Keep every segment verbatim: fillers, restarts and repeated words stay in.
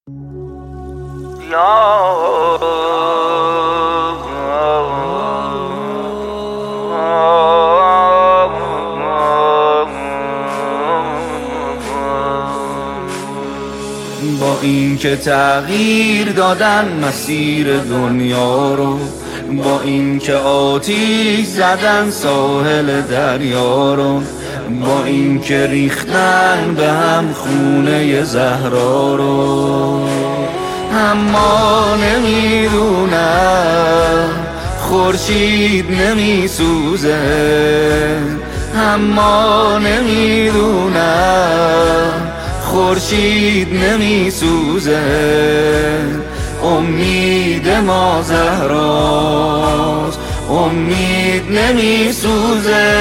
با این که تغییر دادن مسیر دنیا رو، با این که آتیش زدن ساحل دریا رو، با این که ریختن به هم خونه زهرا رو، اما نمیدونم خورشید نمیسوزه، اما نمیدونم خورشید نمیسوزه، امید ما زهراست، امید نمیسوزه.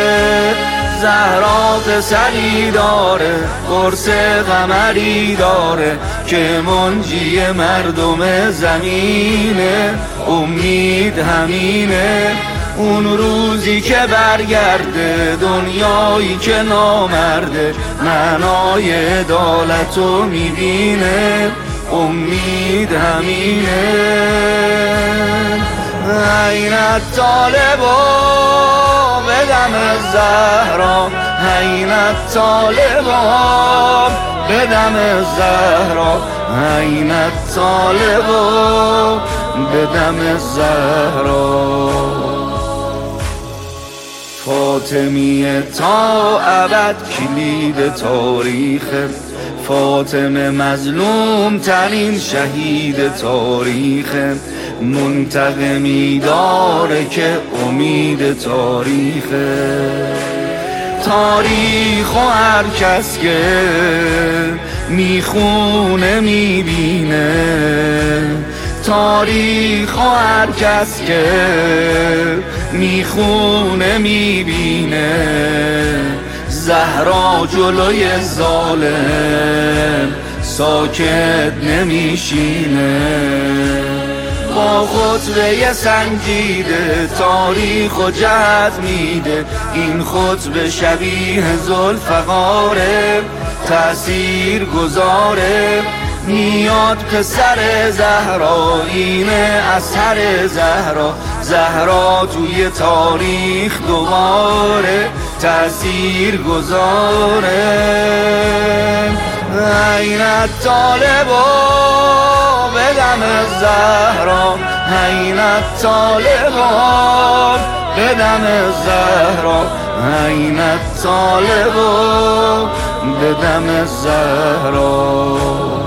زهرا پسری داره، قرص قمری داره که منجی مردم زمینه، امید همینه. اون روزی که برگرده دنیایی که نامرده معنای عدالتو میبینه، امید همینه. این طالبا بدم زهرا، این طالبا بدم زهرا، این طالبا بدم زهرا. فاطمیه تا ابد کلید تاریخ، فاطمه مظلوم ترین شهید تاریخ، منتقمی داره که امید تاریخ. تاریخ و هر کس که میخونه میبینه، تاریخ و هر کس که میخونه میبینه، زهرا جلوی ظالم ساکت نمیشینه. با خطبه سنجیده تاریخ و جهت میده، این خطبه شبیه ذوالفقاره، تأثیر گذاره. میاد پسر زهرا، اینه اثر زهرا، زهرا توی تاریخ دوباره تأثیر گذاره. این طالبا بدم زهرا، این طالبا بدم زهرا، این طالبا بدم زهرا.